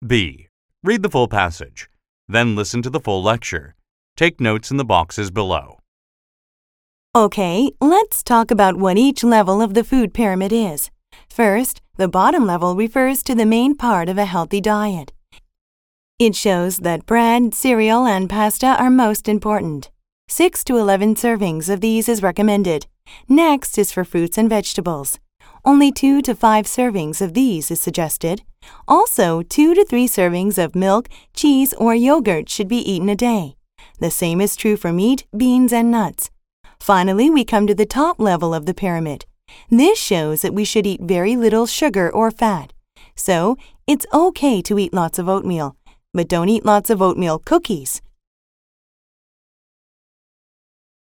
B. Read the full passage. Then listen to the full lecture. Take notes in the boxes below. Okay, let's talk about what each level of the food pyramid is. First, the bottom level refers to the main part of a healthy diet. It shows that bread, cereal, and pasta are most important. 6 to 11 servings of these is recommended. Next is for fruits and vegetables. Only 2 to 5 servings of these is suggested. Also, 2 to 3 servings of milk, cheese, or yogurt should be eaten a day. The same is true for meat, beans, and nuts. Finally, we come to the top level of the pyramid. This shows that we should eat very little sugar or fat. So, it's okay to eat lots of oatmeal, but don't eat lots of oatmeal cookies.